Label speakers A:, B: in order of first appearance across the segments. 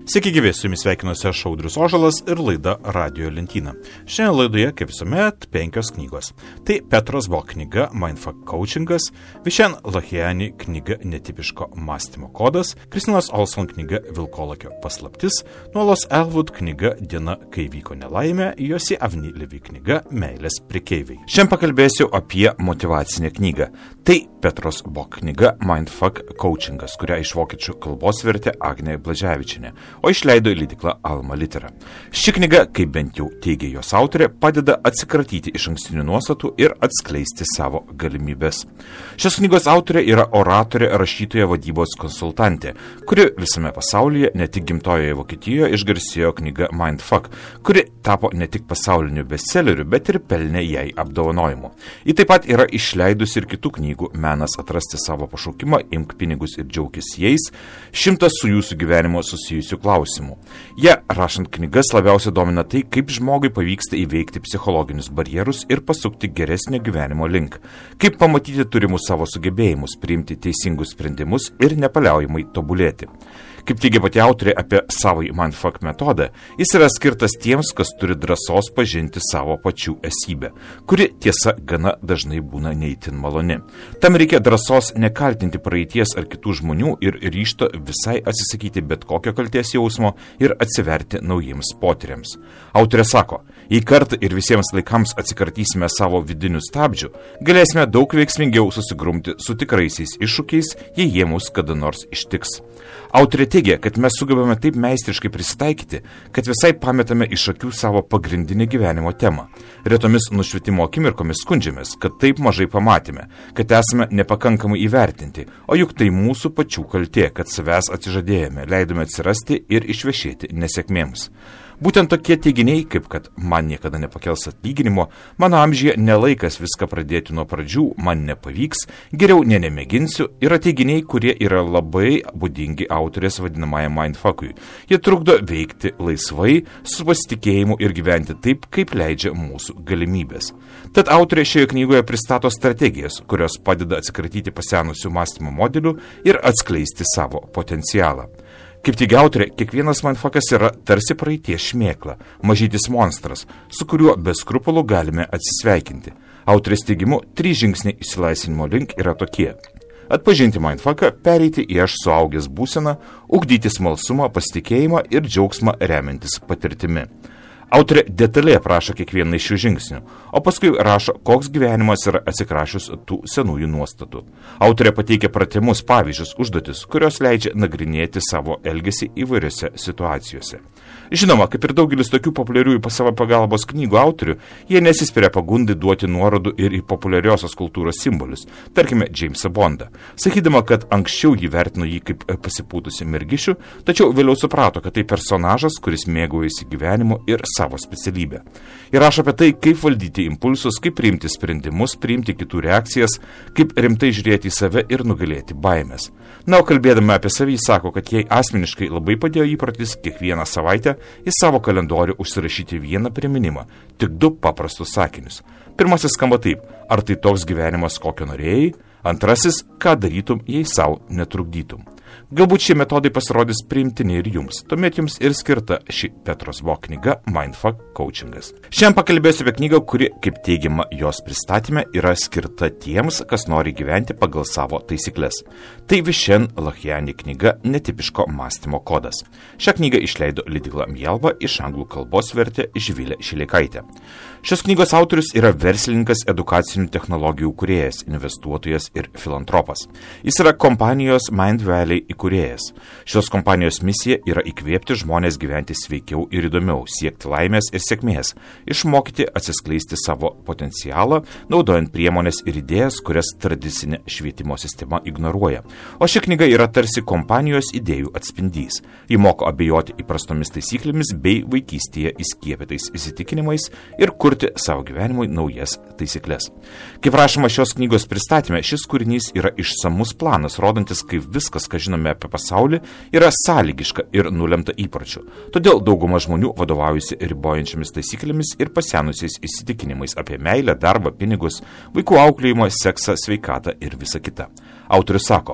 A: Sveiki gyvi, su jumis sveikinuosi aš Audrius Ožalas ir laida Radio lentyna. Šiandien laidoje, kaip visuomet, 5 knygos. Tai Petros Bok knyga Mindfuck Coachingas, Vishen Lahiani knyga Netipiško mąstymo kodas, Kristinos Olson knyga Vilkolakio paslaptis, Nuolos Elwood knyga Diena, kai vyko nelaimė, Josi Avni Levi knyga Meilės prekeiviai. Šiandien pakalbėsiu apie motyvacinę knygą. Tai Petros Bok knyga Mindfuck Coachingas, kurią iš vokiečių kalbos vertė Agnė Blaževičienė, o išleido leidykla Alma Litera. Ši knyga, kaip bent jau teigia jos autorė, padeda atsikratyti iš ankstinių nuostatų ir atskleisti savo galimybės. Šios knygos autorė yra oratorė, rašytoja, vadybos konsultantė, kuri visame pasaulyje, ne tik gimtojoje Vokietijoje, išgarsėjo knyga Mindfuck, kuri tapo ne tik pasauliniu bestselleriu, bet ir pelnė jai apdovanojimų. Ji taip pat yra išleidusi ir kitų knygų Menas atrasti savo pašaukimą, Imk pinigus ir džiaukis jais, 100 su jūsų gyvenimo susijusių klausimų. Ja, rašant knygas, labiausiai domina tai, kaip žmogui pavyksta įveikti psichologinius barjerus ir pasukti geresnio gyvenimo link, kaip pamatyti turimus savo sugebėjimus, priimti teisingus sprendimus ir nepaliaujamai tobulėti. Kaip teigia pati autorė apie savąjį Mindfuck metodą, jis yra skirtas tiems, kas turi drąsos pažinti savo pačių esybę, kuri tiesa gana dažnai būna neįtin maloni. Tam reikia drąsos nekaltinti praeities ar kitų žmonių ir ryžto visai atsisakyti bet kokio kaltės jausmo ir atsiverti naujiems potyriams. Autorė sako, jei kartą ir visiems laikams atsikartysime savo vidinių stabdžių, galėsime daug veiksmingiau susigrumti su tikraisiais iššūkiais, jei jie mus kada nors ištiks. Autorė teigia, kad mes sugebame taip meistriškai prisitaikyti, kad visai pametame iš akių savo pagrindinę gyvenimo temą. Retomis nušvitimo akimirkomis skundžiamės, kad taip mažai pamatėme, kad esame nepakankamai įvertinti, o juk tai mūsų pačių kaltė, kad savęs atsižadėjome, leidome atsirasti ir išvešėti nesėkmėms. Būtent tokie teiginiai, kaip kad man niekada nepakels atlyginimo, mano amžiuje nelaikas viską pradėti nuo pradžių, man nepavyks, geriau nemėginsiu, yra teiginiai, kurie yra labai būdingi autorės vadinamajam Mindfuckui. Jie trukdo veikti laisvai, su pasitikėjimu ir gyventi taip, kaip leidžia mūsų galimybės. Tad autorė šioje knygoje pristato strategijas, kurios padeda atsikratyti pasenusių mąstymo modelių ir atskleisti savo potencialą. Kaip teigia autorė, kiekvienas mindfuckas yra tarsi praeities šmėkla, mažytis monstras, su kuriuo be skrupulų galime atsisveikinti. Autorės teigimu, 3 žingsniai išsilaisvinimo link yra tokie. Atpažinti mindfucką, pereiti į aš suaugęs būseną, ugdyti smalsumą, pasitikėjimą ir džiaugsmą remiantis patirtimi. Autorė detaliai aprašo kiekvieną iš šių žingsnių, o paskui rašo, koks gyvenimas yra atsikrašius tų senųjų nuostatų. Autorė pateikia pratimus pavyzdžius užduotis, kurios leidžia nagrinėti savo elgesį įvairiose situacijose. Žinoma, kaip ir daugelis tokių populiariųjų pagalbos knygų autorių, jie nesispiria pagundai duoti nuorodų ir į populiariosios kultūros simbolius, tarkime Jamesą Bondą, sakydama, kad anksčiau jį vertino jį kaip pasipūtusi mergišių, tačiau vėliau suprato, kad tai personažas, kuris mėgaujasi gyvenimu ir savo specialybę. Ir rašo apie tai, kaip valdyti impulsus, kaip priimti sprendimus, priimti kitų reakcijas, kaip rimtai žiūrėti į save ir nugalėti baimės. Na, o kalbėdama apie savį, sako, kad jai asmeniškai labai padėjo įprotis kiekvieną savaitę į savo kalendorių užsirašyti vieną priminimą, tik 2 paprastus sakinius. Pirmasis skamba taip, ar tai toks gyvenimas, kokio norėjai? Antrasis, ką darytum, jei savo netrukdytum. Galbūt šie metodai pasirodys priimtini ir jums, tuomet jums ir skirta ši Petros Bok knyga Mindfuck Coachingas. Šiandien pakalbėsiu apie knygą, kuri, kaip teigiama jos pristatyme, yra skirta tiems, kas nori gyventi pagal savo taisyklės. Tai Vishen Lahiani knyga Netipiško mąstymo kodas. Šią knygą išleido leidykla Mjelva, iš anglų kalbos vertė Živilė Šileikaitė. Šios knygos autorius yra verslininkas, edukacinių technologijų kūrėjas, investuotojas ir filantropas. Jis yra kompanijos Mind Valley įkūrėjas. Šios kompanijos misija yra įkvėpti žmonės gyventi sveikiau ir įdomiau, siekti laimės ir sėkmės, išmokyti atsiskleisti savo potencialą, naudojant priemonės ir idėjas, kurias tradicinė švietimo sistema ignoruoja. O ši knyga yra tarsi kompanijos idėjų atspindys. Ji moko abejoti įprastomis taisyklėmis bei vaikystėje įskiepytais įsitikinimais ir kurti savo gyvenimui naujas taisyklės. Kaip rašoma šios knygos pristatyme, šis kūrinys yra išsamus planas, rodantis, kaip viskas, ką žinome apie pasaulį, yra sąlygiška ir nulemta įpročių. Todėl dauguma žmonių vadovaujasi ribojančiamis taisyklėmis ir pasenusiais įsitikinimais apie meilę, darbą, pinigus, vaikų auklėjimą, seksą, sveikatą ir visą kitą. Autorius sako,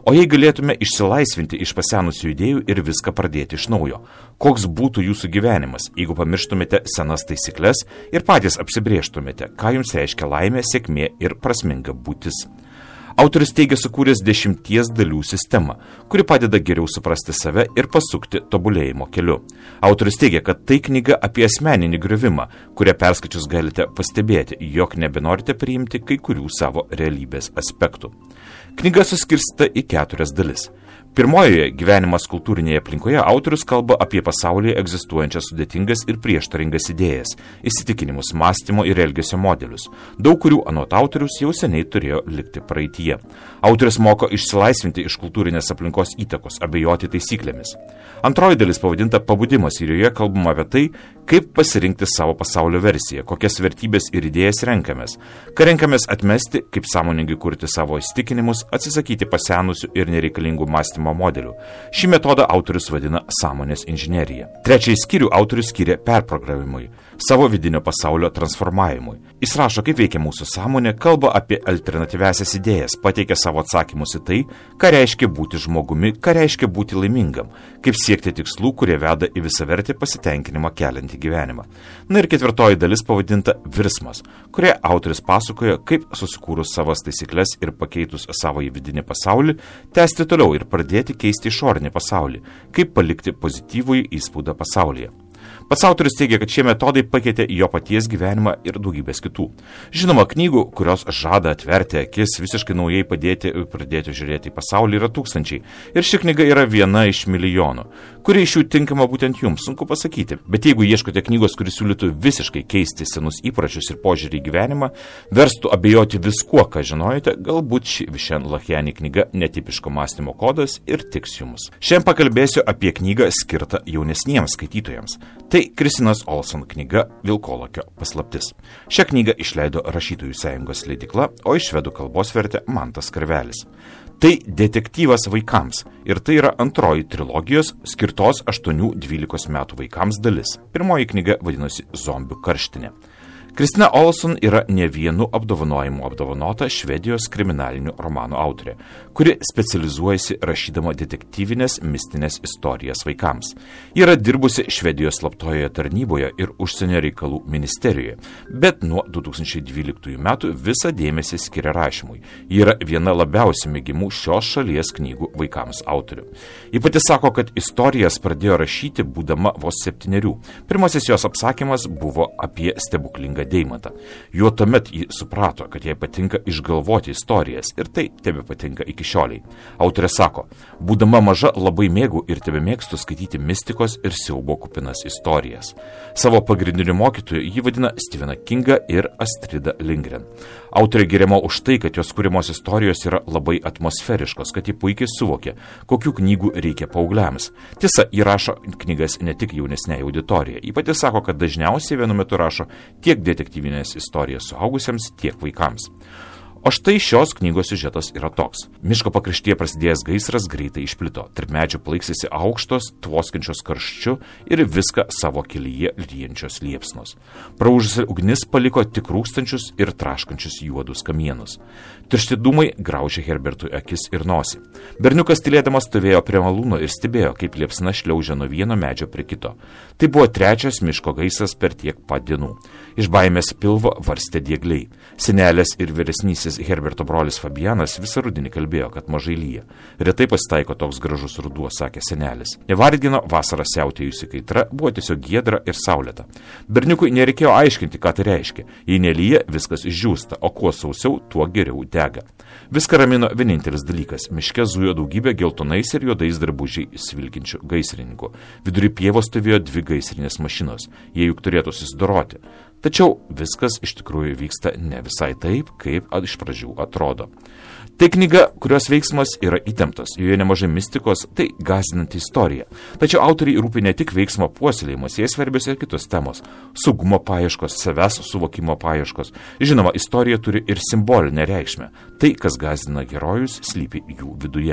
A: O jei galėtume išsilaisvinti iš pasenusių idėjų ir viską pradėti iš naujo, koks būtų jūsų gyvenimas, jeigu pamirštumėte senas taisyklės ir patys apsibrėžtumėte, ką jums reiškia laimė, sėkmė ir prasminga būtis. Autorius teigia sukūręs 10 dalių sistemą, kuri padeda geriau suprasti save ir pasukti tobulėjimo keliu. Autorius teigia, kad tai knyga apie asmeninį griuvimą, kurią perskaičius galite pastebėti, jog nebenorite priimti kai kurių savo realybės aspektų. Knyga suskirstyta į 4 dalis. Pirmojoje gyvenimas kultūrinėje aplinkoje autorius kalba apie pasaulyje egzistuojančias sudėtingas ir prieštaringas idėjas, įsitikinimus, mąstymo ir elgesio modelius, daug kurių anot autorius jau seniai turėjo likti praeityje. Autorius moko išsilaisvinti iš kultūrinės aplinkos įtakos, abejoti taisyklėmis. Antroji dalis pavadinta pabudimas ir joje kalbama apie tai, kaip pasirinkti savo pasaulio versiją, kokias vertybės ir idėjas renkamės, ką renkamės atmesti, kaip sąmoningai kurti savo įsitikinimus, atsisakyti pasenusių ir nereikalingų mąstymo modelių. Šį metodą autorius vadina sąmonės inžinerija. Trečiąjį skyrių autorius skiria perprogramavimui, savo vidinio pasaulio transformavimui. Jis rašo, kaip veikia mūsų sąmonė, kalba apie alternatyviasias idėjas, pateikia savo atsakymus į tai, ką reiškia būti žmogumi, ką reiškia būti laimingam, kaip siekti tikslų, kurie veda į visavertį pasitenkinimą keliantį gyvenimą. Na ir 4 dalis pavadinta virsmas, kurie autoris pasakoja, kaip susikūrus savas taisyklės ir pakeitus savo į vidinį pasaulį, tęsti toliau ir pradėti keisti išorinį pasaulį, kaip palikti pozityvųjį įspūdą pasaulyje. Pats autorius teigia, kad šie metodai pakeitė jo paties gyvenimą ir daugybės kitų. Žinoma, knygų, kurios žada atverti akis, visiškai naujai pradėti žiūrėti į pasaulį, yra tūkstančiai. Ir ši knyga yra viena iš milijonų. Kuri iš jų tinkama būtent jums, sunku pasakyti. Bet jeigu ieškote knygos, kuris siūlytų visiškai keisti senus įpročius ir požiūrį į gyvenimą, verstų abejoti viskuo, ką žinojate, galbūt ši Vishen Lakhiani knyga netipiško mąstymo kodas ir tiks jums. Šiandien pakalbėsiu apie knygą skirtą jaunesniems skaitytojams. Tai Kristinos Olson knyga Vilkolakio paslaptis. Šią knygą išleido Rašytojų sąjungos leidykla, o iš švedų kalbos vertė Mantas Karvelis. Tai detektyvas vaikams ir tai yra antroji trilogijos skirtos 8-12 metų vaikams dalis. Pirmoji knyga vadinosi Zombių karštinė. Kristina Olson yra ne vienu apdovanojimu apdovanota Švedijos kriminalinių romanų autorė, kuri specializuojasi rašydama detektyvinės mistinės istorijas vaikams. Ji yra dirbusi Švedijos slaptojoje tarnyboje ir užsienio reikalų ministerijoje, bet nuo 2012 metų visą dėmesį skiria rašymui. Ji yra viena labiausiai mėgimų šios šalies knygų vaikams autorių. Ji pati sako, kad istorijas pradėjo rašyti būdama vos 7. Pirmasis jos apsakymas buvo apie stebuklingą deimantą. Juo tuomet ji suprato, kad jai patinka išgalvoti istorijas ir tai tebe patinka iki šioliai. Autorė sako, būdama maža labai mėgau ir tebe mėgstu skaityti mistikos ir siaubo kupinas istorijas. Savo pagrindiniu mokytoju ji vadina Stepheną Kingą ir Astridą Lindgren. Autorė giriama už tai, kad jos kūrimos istorijos yra labai atmosferiškos, kad ji puikiai suvokė, kokių knygų reikia paaugliams. Tiesa, ji rašo knygas ne tik jaunesnei auditorijai. Ji pati sako, kad dažniausiai vienu metu rašo tiek detektyvinės istorijas suaugusiems, tiek vaikams. O štai šios knygos siužetas yra toks. Miško pakraštyje prasidėjęs gaisras greitai išplito. Tarp medžių plaiksėsi aukštos, tvoskinčios karščiu ir viską savo kelyje ryjančios liepsnos. Praūžusi ugnis paliko tik rūkstančius ir traškančius juodus kamienus. Tiršti dūmai graužė Herbertui akis ir nosį. Berniukas tylėdamas stovėjo prie malūno ir stebėjo, kaip liepsna šliaužia nuo vieno medžio prie kito. Tai buvo 3 miško gaisras per tiek pat dienų. Iš baimės pilvo varstė diegliai. Senelės ir vyresnysis Herberto brolis Fabianas visą rudenį kalbėjo, kad mažai lyja. Retai pasitaiko toks gražus ruduo, sakė senelis. Nevargino vasarą siautėjusi kaitra, buvo tiesiog giedra ir saulėta. Berniukui nereikėjo aiškinti, ką tai reiškia. Jei nelyja, viskas išdžiūsta, o kuo sausiau, tuo geriau dega. Viską ramino vienintelis dalykas. Miške zujo daugybė geltonais ir juodais drabužiais vilkinčių gaisrininkų. Vidury pievos stovėjo 2 gaisrinės mašinos. Jie juk turėtų susidoroti. Tačiau viskas iš tikrųjų vyksta ne visai taip, kaip iš pradžių atrodo. Tai knyga, kurios veiksmas yra įtemptas, joje nemažai mistikos, tai gąsdinanti istorija. Tačiau autoriai rūpi ne tik veiksmo puoselėjimas, jie svarbios ir kitos temos. Saugumo paieškos, savęs suvokimo paieškos. Žinoma, istorija turi ir simbolinę reikšmę. Tai, kas gąsdina herojus, slypi jų viduje.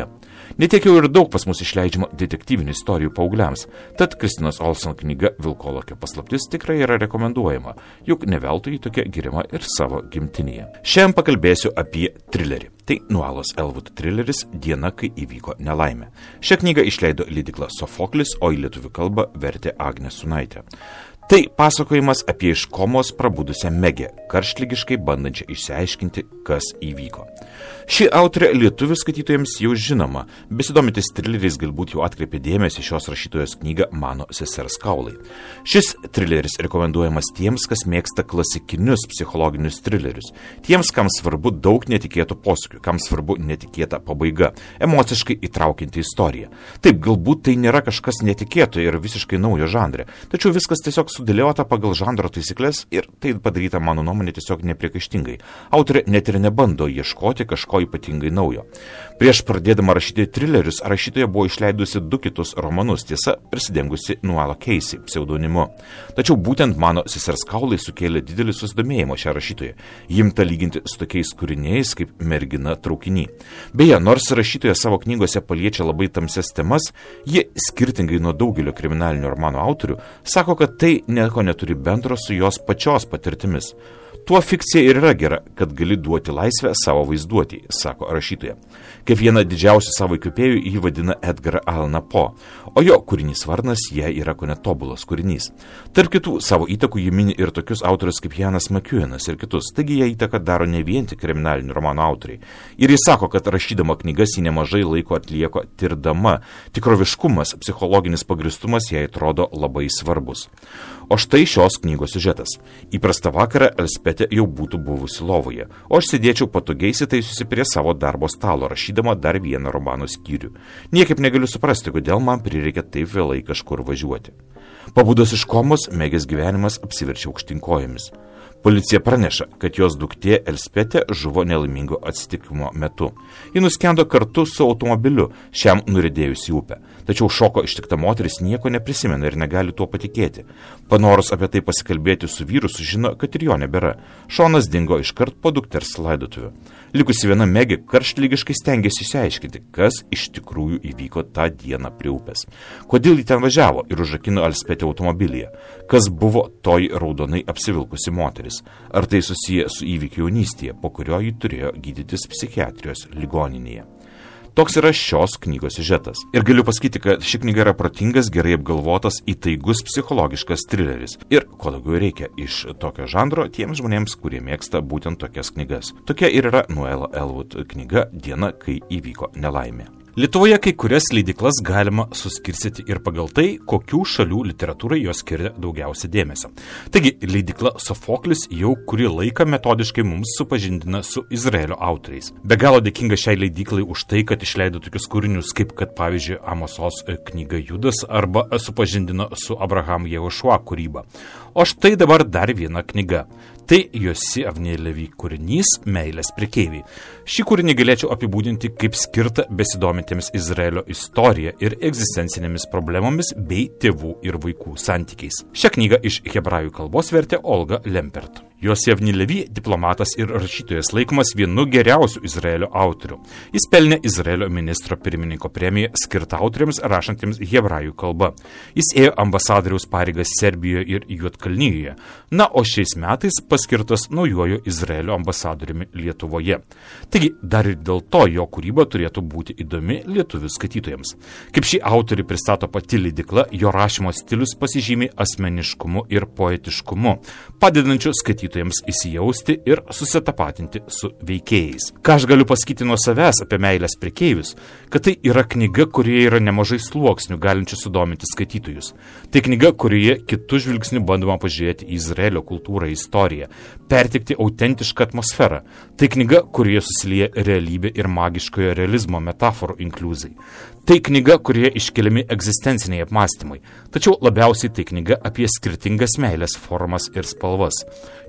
A: Netiek jau ir daug pas mus išleidžiama detektyvinių istorijų paaugliams, tad Kristinos Olson knyga Vilkolakio paslaptis tikrai yra rekomenduojama, juk ne veltui tokia giriama ir savo gimtinėje. Šiandien pakalbėsiu apie trilerį. Tai Noelos Elwood trileris Diena, kai įvyko nelaimė. Šią knygą išleido leidykla Sofoklis, o į lietuvių kalbą vertė Agnė Sunaitė. Tai pasakojimas apie iš komos prabudusią Megę, karštligiškai bandančią išsiaiškinti, kas įvyko. Ši autorė lietuvių skaitytojams jau žinoma, besidomintis trileriais galbūt jau atkreipė dėmesį šios rašytojos knygą Mano sesers kaulai. Šis trileris rekomenduojamas tiems, kas mėgsta klasikinius psichologinius trilerius, tiems, kam svarbu daug netikėtų posūkių, kam svarbu netikėta pabaiga, emociškai įtraukianti istoriją. Taip, galbūt tai nėra kažkas netikėto ir visiškai naujo žanre, tačiau viskas tiesiog sudėliota pagal žanro taisyklės ir tai padaryta mano nuomonė tiesiog nepriekaištingai. Autorė net ir nebando ieškoti kažko ypatingai naujo. Prieš pradėdama rašyti trilerius, rašytoja buvo išleidusi 2 kitus romanus, tiesa, prisidengusi Noella Casey pseudonimu. Tačiau būtent Mano sesers kaulai sukėlė didelį susidomėjimą šią rašytoją, imta lyginti su tokiais kūriniais kaip Mergina traukiny. Beje, nors rašytoja savo knygose paliečia labai tamsias temas, ji, skirtingai nuo daugelio kriminalinių romanų autorių, sako, kad tai nieko neturi bendro su jos pačios patirtimis. Tuo fikcija ir yra gera, kad gali duoti laisvę savo vaizduotį, sako rašytoja. Kaip vieną didžiausių savo įkvėpėjų jį vadina Edgarą Allaną Poe, o jo kūrinys Varnas jai yra kone tobulas kūrinys. Tarp kitų savo įtakų jį mini ir tokius autorius kaip Janas McEwanas ir kitus, taigi jie įtaką daro ne vien tik kriminalinių romanų autoriai. Ir jis sako, kad rašydama knygas jį nemažai laiko atlieko tirdama, tikroviškumas, psichologinis pagristumas jai atrodo labai svarbus. O štai šios knygos siužetas. Įprastą vakarą Elspetė jau būtų buvusi lovoje, o aš sėdėčiau patogiai įsitaisiusi prie savo darbo stalo, rašydama dar vieną romano skyrių. Niekaip negaliu suprasti, kodėl man prireikia taip vėlai kažkur važiuoti. Pabudus iš komos, Megės gyvenimas apsiverčia aukštyn kojomis. Policija praneša, kad jos duktė Elspetė žuvo nelaimingo atsitikimo metu. Ji nuskendo kartu su automobiliu, šiam nuridėjus į upę. Tačiau šoko ištikta moteris nieko neprisimena ir negali tuo patikėti. Panorus apie tai pasikalbėti su vyru, sužino, kad ir jo nebėra. Šonas dingo iškart po dukters laidotuvių. Likusi viena Megė karštlygiškai stengiasi išsiaiškinti, kas iš tikrųjų įvyko tą dieną prie upės. Kodėl ji ten važiavo ir užrakino Elspetę automobilyje? Kas buvo toji raudonai apsivilkusi moteris? Ar tai susiję su įvykiu jaunystėje, po kurio ji turėjo gydytis psichiatrijos ligoninėje? Toks yra šios knygos siužetas. Ir galiu pasakyti, kad ši knyga yra protingas, gerai apgalvotas, įtaigus psichologiškas trileris. Ir ko daugiau reikia iš tokio žanro tiems žmonėms, kurie mėgsta būtent tokias knygas. Tokia ir yra Noella Elwood knyga Diena, kai įvyko nelaimė. Lietuvoje kai kurias leidyklas galima suskirstyti ir pagal tai, kokių šalių literatūrai jos skiria daugiausia dėmesio. Taigi, leidykla Sofoklis jau kurį laiką metodiškai mums supažindina su Izraelio autoriais. Be galo dėkinga šiai leidyklai už tai, kad išleido tokius kūrinius, kaip kad pavyzdžiui Amosos knyga Judas arba supažindino su Abraham Jehošua kūryba. O štai dabar dar viena knyga. Tai Josi Avnei Levi kūrinys Meilės prekeiviai. Šį kūrinį galėčiau apibūdinti kaip skirtą besidomintiems Izraelio istorija ir egzistencinėmis problemomis bei tėvų ir vaikų santykiais. Šią knygą iš hebrajų kalbos vertė Olga Lempert. Josi Avnei Levi diplomatas ir rašytojas laikomas vienu geriausių Izraelio autorių. Jis pelnė Izraelio ministro pirmininko premiją skirtą autoriams rašantiems hebrajų kalba. Jis ėjo ambasadoriaus pareigas Serbijoje ir Juodkalnijoje. Na, o šiais metais paskirtas naujojo Izraelio ambasadoriumi Lietuvoje. Taigi, dar ir dėl to jo kūryba turėtų būti įdomi lietuvių skaitytojams. Kaip šį autorių pristato pati leidykla, jo rašymo stilius pasižymi asmeniškumu ir poetiškumu, padedančiu skaitytojams įsijausti ir susitapatinti su veikėjais. Ką aš galiu pasakyti nuo savęs apie Meilės prekeivius, kad tai yra knyga, kurioje yra nemažai sluoksnių galinčių sudominti skaitytojus. Tai knyga, kurioje kitų žvilgsnių bandoma pažiūrėti į Izraelio kultūrą, istoriją, perteikti autentišką atmosferą. Tai knyga, kurioje susilieja realybė ir magiškojo realizmo metaforų inkliuzai. Tai knyga, kurioje iškeliami egzistenciniai apmąstymai, tačiau labiausiai tai knyga apie skirtingas meilės formas ir spalvas.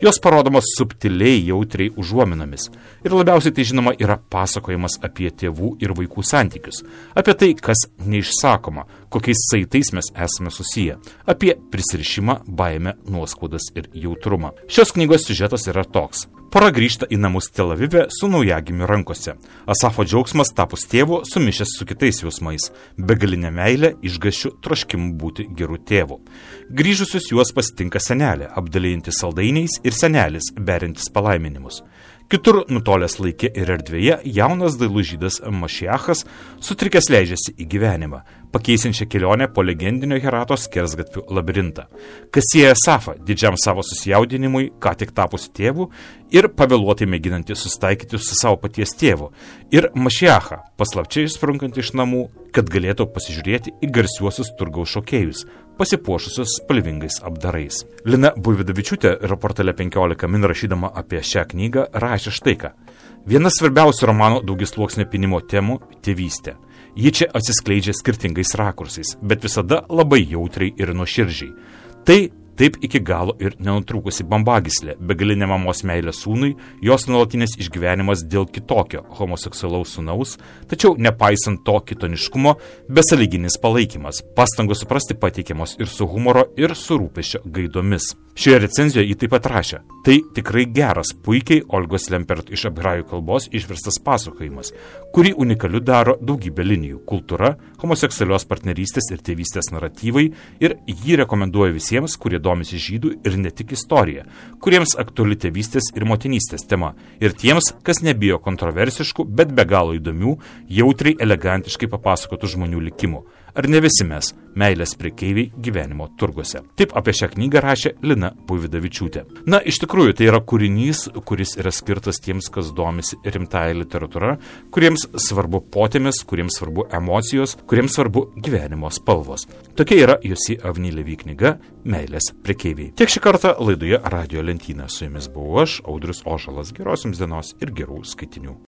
A: Jos parodomos subtiliai, jautriai užuominomis. Ir labiausiai tai žinoma yra pasakojimas apie tėvų ir vaikų santykius, apie tai, kas neišsakoma, kokiais saitais mes esame susiję, apie prisirišimą, baimę, nuoskaudas ir jautrumą. Šios knygos siužetas yra toks. Pora grįžta į namus Tel Avive su naujagimiu rankose. Asafo džiaugsmas tapus tėvu sumišęs su kitais jausmais, begalinė meilė, išgąsčiu, troškimu būti geru tėvu. Grįžusius juos pasitinka senelė, apdalijantys saldainiais, ir senelis, berintis palaiminimus. Kitur, nutolęs laike ir erdvėje, jaunas dailus žydas Mašiachas sutrikęs leidžiasi į gyvenimą, pakeisinčią kelionę po legendinio Herato skersgatvių labirintą. Kas sieja Asafą, didžiam savo susijaudinimui, ką tik tapusi tėvu, ir pavėluotai mėginantį susitaikyti su savo paties tėvu, ir Mašiachą, paslapčiai išsprunkantį iš namų, kad galėtų pasižiūrėti į garsiuosius turgaus šokėjus, pasipuošusius spalvingais apdarais. Lina Buividavičiūtė portale 15 min rašydama apie šią knygą rašė štai ką. Viena svarbiausių romano daugisluoksnio pinimo temų – tėvystė. Ji čia atsiskleidžia skirtingais rakursais, bet visada labai jautriai ir nuoširdžiai. Tai taip iki galo ir nenutrūkusi bambagyslė, begalinė mamos meilė sūnui, jos nuolatinis išgyvenimas dėl kitokio homoseksualaus sūnaus, tačiau nepaisant to kitoniškumo, besąlyginis palaikymas, pastangos suprasti pateikiamos ir su humoro, ir su rūpesčio gaidomis. Šioje recenzijoje jį taip pat rašė. Tai tikrai geras, puikiai Olgos Lempert iš hebrajų kalbos išverstas pasakojimas, kurį unikaliu daro daugybė linijų – kultūra, homoseksualios partnerystės ir tėvystės naratyvai, ir jį rekomenduoju visiems, kurie domisi žydų ir ne tik istorija, kuriems aktuali tėvystės ir motinystės tema, ir tiems, kas nebijo kontroversiškų, bet be galo įdomių, jautriai, elegantiškai papasakotų žmonių likimų. Ar ne visi mes meilės prekeiviai gyvenimo turguose? Taip apie šią knygą rašė Lina Buividavičiūtė. Na, iš tikrųjų, tai yra kūrinys, kuris yra skirtas tiems, kas domisi rimtąją literatūrą, kuriems svarbu potėmis, kuriems svarbu emocijos, kuriems svarbu gyvenimo spalvos. Tokia yra Jussi Avni Levi knyga Meilės prekeiviai. Tiek šį kartą laidoje Radio lentyna. Su jumis buvau aš, Audrius Ožalas. Geros jums dienos ir gerų skaitinių.